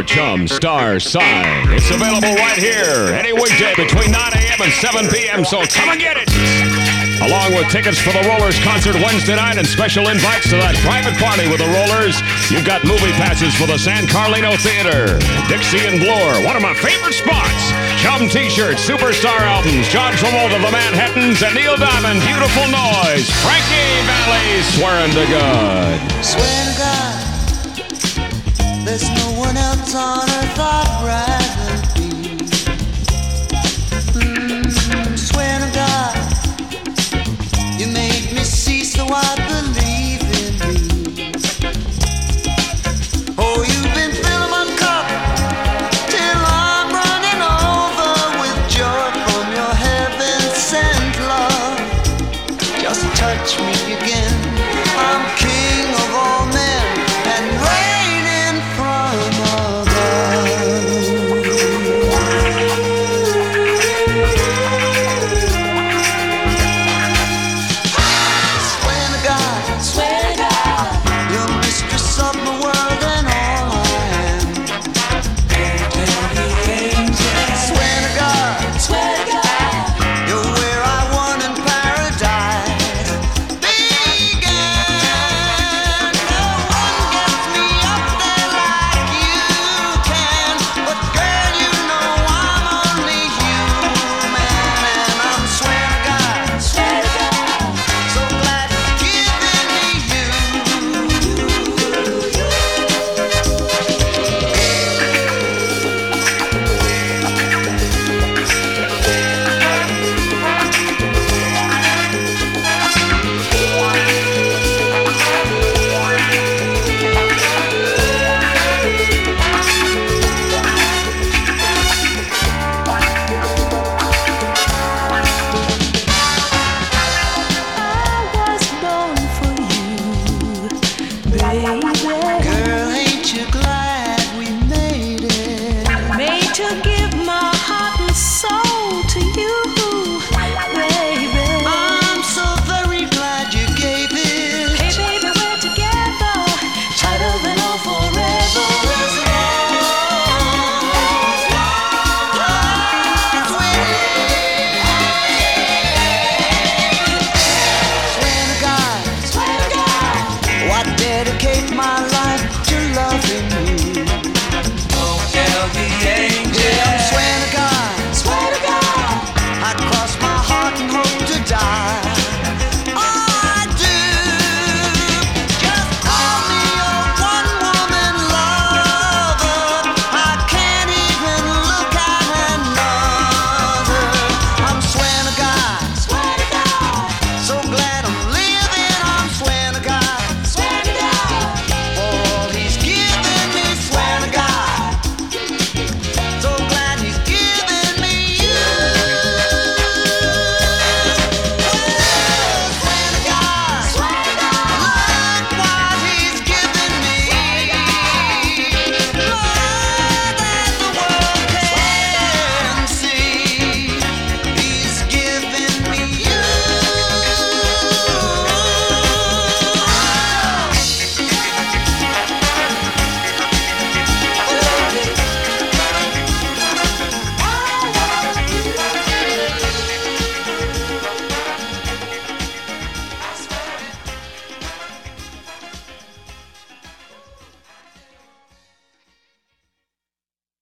Chum Star Sign. It's available right here any weekday between 9 a.m. and 7 p.m., so come and get it! Along with tickets for the Rollers concert Wednesday night and special invites to that private party with the Rollers, you've got movie passes for the San Carlino Theater, Dixie and Bloor, one of my favorite spots, Chum T-shirts, Superstar albums, John Travolta, The Manhattans, and Neil Diamond, Beautiful Noise, Frankie Valli, Swearing to God. Swear to God, there's no one else on earth I'd rather be. Swear to God, you made me see, so I believe in me. Oh, you've been filling my cup till I'm running over with joy from your heaven-sent love. Just touch me again,